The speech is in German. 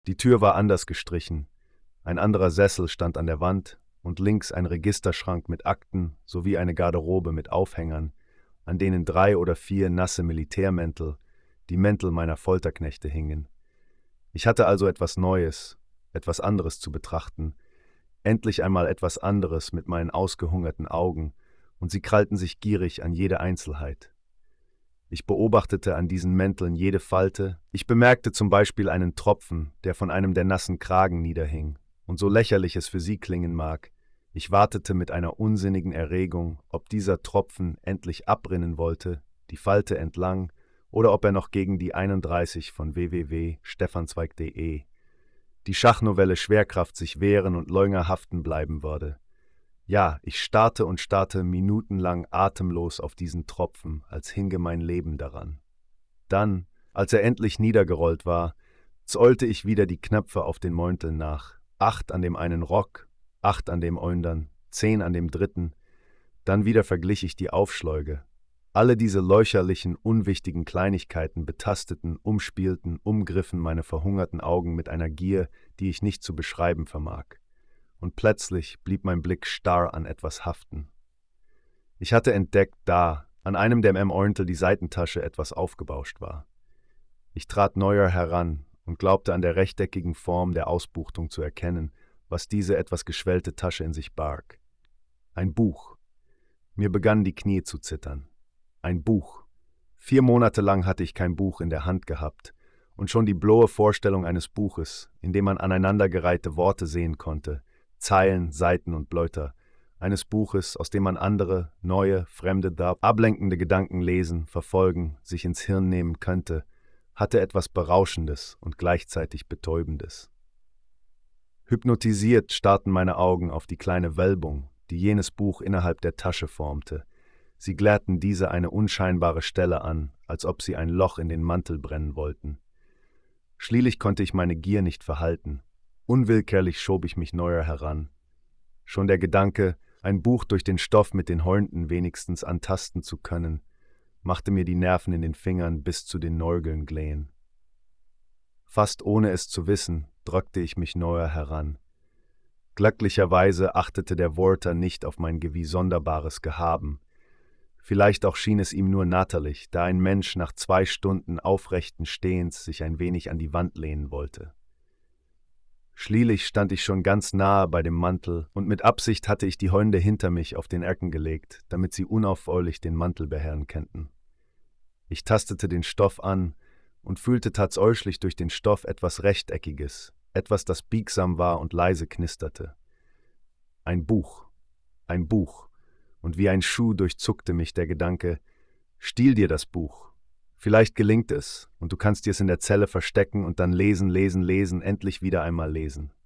Die Tür war anders gestrichen, ein anderer Sessel stand an der Wand und links ein Registerschrank mit Akten sowie eine Garderobe mit Aufhängern, an denen 3 oder 4 nasse Militärmäntel, die Mäntel meiner Folterknechte hingen. Ich hatte also etwas Neues, etwas anderes zu betrachten, endlich einmal etwas anderes mit meinen ausgehungerten Augen, und sie krallten sich gierig an jede Einzelheit. Ich beobachtete an diesen Mänteln jede Falte, ich bemerkte zum Beispiel einen Tropfen, der von einem der nassen Kragen niederhing, und so lächerlich es für sie klingen mag, ich wartete mit einer unsinnigen Erregung, ob dieser Tropfen endlich abrinnen wollte, die Falte entlang, oder ob er noch gegen die 31 von www.stefanzweig.de, die Schachnovelle Schwerkraft sich wehren und länger haften bleiben würde. Ja, ich starrte und starrte minutenlang atemlos auf diesen Tropfen, als hinge mein Leben daran. Dann, als er endlich niedergerollt war, zollte ich wieder die Knöpfe auf den Mänteln nach. 8 an dem einen Rock, 8 an dem anderen, 10 an dem dritten. Dann wieder verglich ich die Aufschläge. Alle diese lächerlichen, unwichtigen Kleinigkeiten betasteten, umspielten, umgriffen meine verhungerten Augen mit einer Gier, die ich nicht zu beschreiben vermag. Und plötzlich blieb mein Blick starr an etwas haften. Ich hatte entdeckt, da, an einem der Mäntel die Seitentasche etwas aufgebauscht war. Ich trat neuer heran und glaubte an der rechteckigen Form der Ausbuchtung zu erkennen, was diese etwas geschwellte Tasche in sich barg. Ein Buch. Mir begannen die Knie zu zittern. Ein Buch. 4 Monate lang hatte ich kein Buch in der Hand gehabt, und schon die bloße Vorstellung eines Buches, in dem man aneinandergereihte Worte sehen konnte, Zeilen, Seiten und Blätter, eines Buches, aus dem man andere, neue, fremde, ablenkende Gedanken lesen, verfolgen, sich ins Hirn nehmen könnte, hatte etwas Berauschendes und gleichzeitig Betäubendes. Hypnotisiert starrten meine Augen auf die kleine Wölbung, die jenes Buch innerhalb der Tasche formte. Sie glärten diese eine unscheinbare Stelle an, als ob sie ein Loch in den Mantel brennen wollten. Schließlich konnte ich meine Gier nicht verhalten. Unwillkürlich schob ich mich neuer heran. Schon der Gedanke, ein Buch durch den Stoff mit den Hornten wenigstens antasten zu können, machte mir die Nerven in den Fingern bis zu den Nägeln glähen. Fast ohne es zu wissen, drückte ich mich neuer heran. Glücklicherweise achtete der Wärter nicht auf mein gewie sonderbares Gehaben. Vielleicht auch schien es ihm nur natterlich, da ein Mensch nach 2 Stunden aufrechten Stehens sich ein wenig an die Wand lehnen wollte. Schließlich stand ich schon ganz nahe bei dem Mantel, und mit Absicht hatte ich die Hände hinter mich auf den Erken gelegt, damit sie unaufhörlich den Mantel beherren könnten. Ich tastete den Stoff an und fühlte tatsächlich durch den Stoff etwas Rechteckiges, etwas, das biegsam war und leise knisterte. Ein Buch, und wie ein Schuh durchzuckte mich der Gedanke, stiehl dir das Buch. Vielleicht gelingt es, und du kannst dir es in der Zelle verstecken und dann lesen, endlich wieder einmal lesen.